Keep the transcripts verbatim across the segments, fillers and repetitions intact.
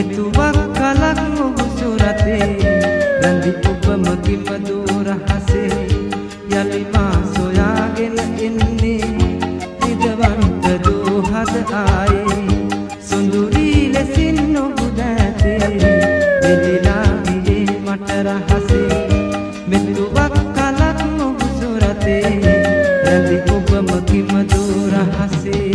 මෙතුවක් කලක් ඔහු සුරතේ රැඳි ඔබ මගේ මధుර හසේ යලි මා සොයාගෙන එන්නේ රිදවන්ත දෝහද ආයේ සුඳුරී ලෙසින් ඔහු දැතේ මෙලිලා ගියේ මට රහසේ මෙතුවක් කලක් ඔහු සුරතේ රැඳි ඔබ මගේ මధుර හසේ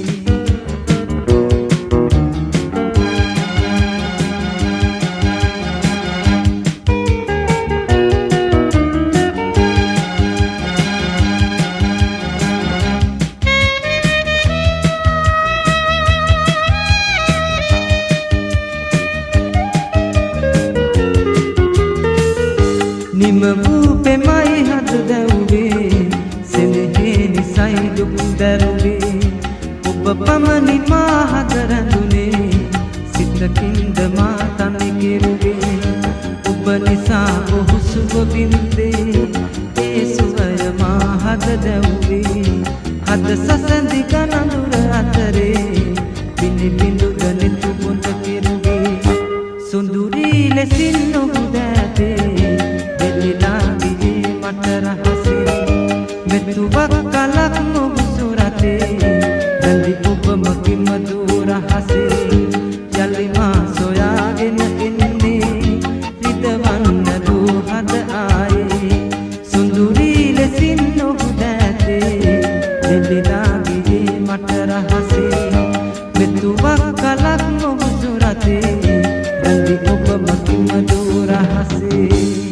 නිම වූ පෙමයි හද දැව්වේ සෙනෙහේ නිසයි දුක් දැරුවේ ඔබ පමණි මා හද රැඳුනේ සිතකින්ද මා තනි කෙරුවේ ඔබ නිසා ඔහු සුව බින්දේ ඒ සුවය මා හද දැව්වේ හද සසඳි ගනඳුර අතරේ බිනි බිඳු ගනිතු බොඳ කෙරුවේ සුඳුරී ලෙසින් ඔහු දැතේ මෙතුවක් කලක් ඔහු සුරතේ රැඳි ඔබ මගේ මధుර හසේ යලි මා සොයාගෙන එන්නේ රිදවන්න දෝහද ආයේ සුඳුරී ලෙසින් ඔහු දැතේ දෙලිලා ගියේ මට රහසේ මෙතුවක් කලක් ඔහු සුරතේ රැඳි ඔබ මගේ මధుර හසේ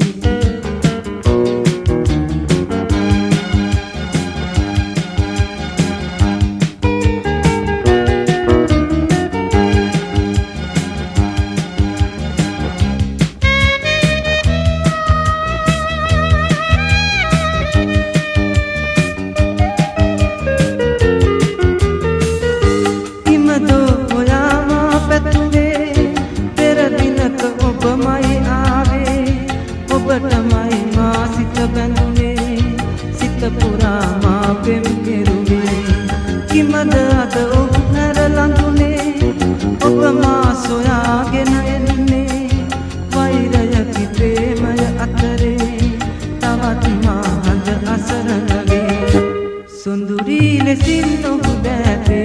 ඔබටමයි මා සිත බැඳුනේ සිත පුරා මා පෙම් කෙරුවේ කිමද අද ඔහු හැරලඳුනේ ඔබ මා සොයාගෙන එන්නේ වෛරයකි ප්‍රේමය අතරේ තවත් මා හඳ අසරණගේ සුඳුරී ලෙසින් ඔහු දැතේ